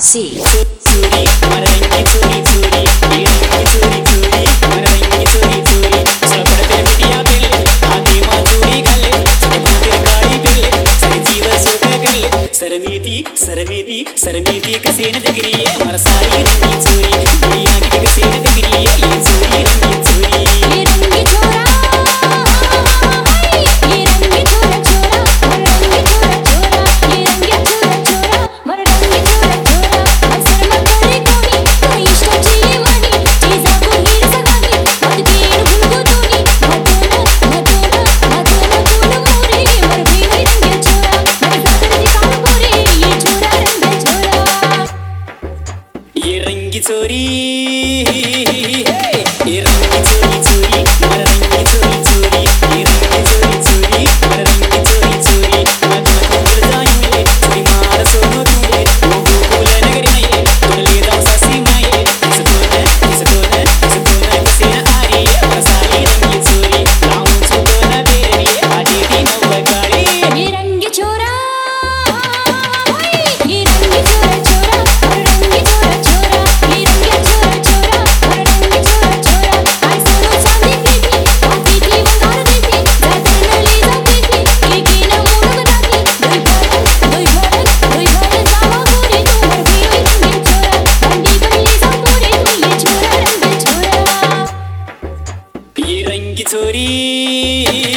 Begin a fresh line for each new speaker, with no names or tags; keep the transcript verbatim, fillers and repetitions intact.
C.
चोरी मरंगी चोरी चोरी ये रंगी चोरी चोरी मरंगी चोरी चोरी सपड़ते बिटिया पेले आगे मां चोरी गले सपड़ते गाड़ी पेले सर जीव सुख गले सरमीती सरमीती सरमीती कसे न जगरी है मर सारी रंगी चोरी दुनिया की कसे न जगरी है ये चोरी रंगी चोरी
ये रंगी चोरा ये रंगी चोरा चोरा मर रंगी चोरा चोरा ये रंगी चोरा चोरा मर रंगी चोरा चोरा अवसर मत करे कोणी तो इष्टाची वाणी चीजा को हीर सगावी मत गेर गुलगो दोनी मधोनो मधोनो मधोनो गुल मोरे मर भेणी रंगी चोरा मर गादर दिखाओ मोरे ये चोरा रंगी चोरा
ये रंगी चोरी ये रंगी चोरी चोरी मर रंगी चोरी चोरी ये रंगी चोरी चोरी मर रंगी चोरी चोरी मधुन कुंडल जाएंगे चोरी मार सोनो दूंगे वो गोकुल नगरी में ये तुम ले जाओ सासी माये इस कोने इस कोने इस कोने कसे न आ रही है मसाली रंगी चोरी लाऊं चुको न बेरी आजी दी नवगाड़ी
ये रंगी चोरा ये रंगी चोरा चोरा मर रंगी चोरा चोरा ये रंगी चोरा चोरा मर रंगी चोरा चोरा आई सोनो चांदी पीठी आती थी बंगार देती जाते न ले जाती थी लेकिन मोड़ बनाती दोई भरन दोई भरन दोई भरन जावा गोरे तू मर गई रंगी चोरा बंदी पर ले जा मोरे तू ये चोरा रंगी चोरा
ये रंगी चोरी